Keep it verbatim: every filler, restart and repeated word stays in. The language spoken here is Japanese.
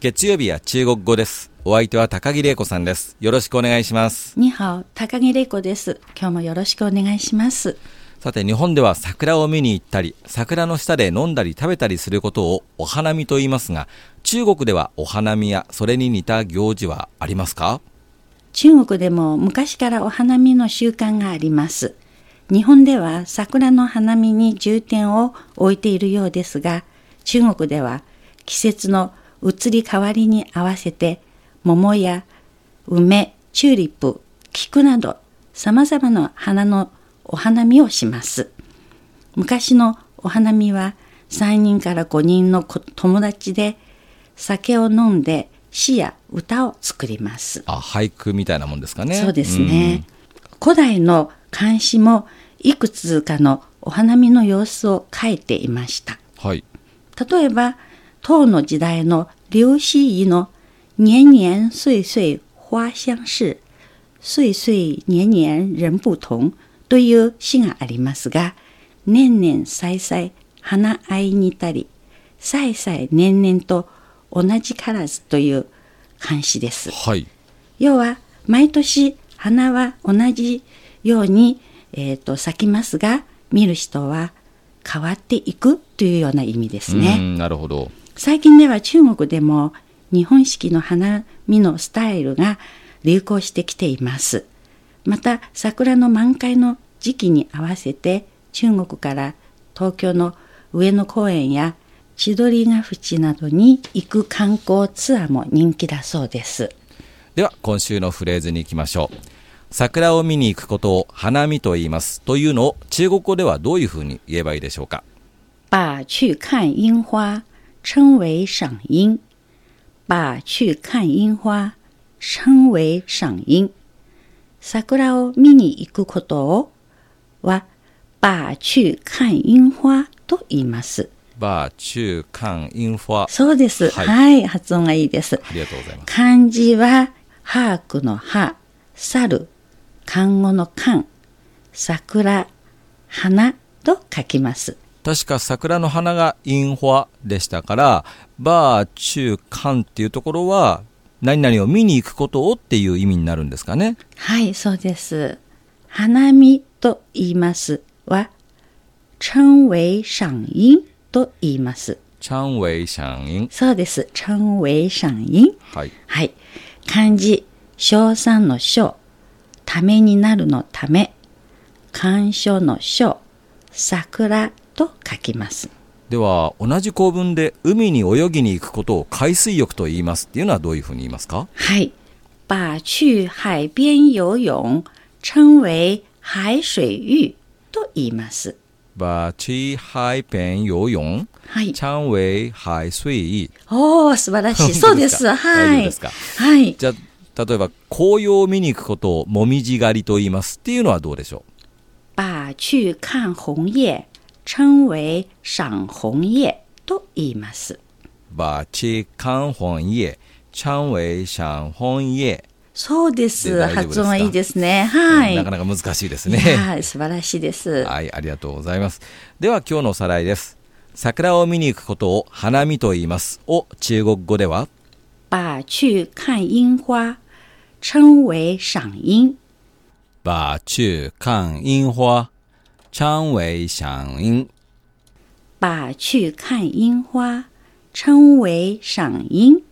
月曜日は中国語です。お相手は高木玲子さんです。よろしくお願いします。 にはお、高木玲子です。今日もよろしくお願いします。 さて、日本では桜を見に行ったり、桜の下で飲んだり食べたりすることをお花見と言いますが、中国ではお花見やそれに似た行事はありますか？ 中国でも昔からお花見の習慣があります。日本では桜の花見に重点を置いているようですが、中国では季節の移り変わりに合わせて桃や梅、チューリップ、菊など様々な花のお花見をします。昔のお花見はさんにんからごにんの友達で酒を飲んで詩や歌を作ります。 あ、俳句みたいなもんですかね。 そうですね。古代の漢詩もいくつかのお花見の様子を書いていました。 はい。 例えば唐の時代の劉希夷の年年岁岁花相似、岁岁年年人不同という詩がありますが、年々歳々花合いにたり、歳々年々と同じからずという漢詩です。 はい。 要は毎年花は同じように、えーと、咲きますが、見る人は変わっていくというような意味ですね。 うん、なるほど。 最近では中国でも日本式の花見のスタイルが流行してきています。また桜の満開の時期に合わせて中国から東京の上野公園や千鳥ヶ淵などに行く観光ツアーも人気だそうです。 では今週のフレーズに行きましょう。桜を見に行くことを花見と言いますというのを中国語ではどういうふうに言えばいいでしょうか？ 把去看樱花称为賞櫻。把去看櫻花称為賞櫻。桜を見に行くことをは把去看櫻花と言います。 把去看櫻花。 そうです、はい、はい、発音がいいです。 ありがとうございます。 漢字は把握の葉、猿、看護の看、桜、花と書きます。 確か桜の花が櫻花でしたから、バーチューカンっていうところは何々を見に行くことをっていう意味になるんですかね。 はい、そうです。花見と言いますは称為賞櫻と言います。 称為賞櫻。 そうです。称為賞櫻。 はい。 はい。漢字称賛の称、ためになるのため、鑑賞の賞、桜と書きます。 では同じ構文で海に泳ぎに行くことを海水浴と言いますっていうのはどういうふうに言いますか？ はい。把去海邊游泳稱為海水浴と言います。 把去海邊游泳稱為海水浴。 おー、素晴らしい。そうです。はい。 大丈夫ですか？ はい。 じゃあ例えば紅葉を見に行くことをもみじ狩りと言いますっていうのはどうでしょう？ 把去看紅葉称為賞紅葉と言います。 把去看紅葉稱為賞紅葉。 そうです。発音はいいですね。はい。 なかなか難しいですね。 はい、素晴らしいです。 はい、ありがとうございます。では今日のおさらいです。桜を見に行くことを花見と言いますを中国語では把去看櫻花稱為賞櫻。 把去看櫻花稱為賞櫻。 把去看櫻花稱為賞櫻。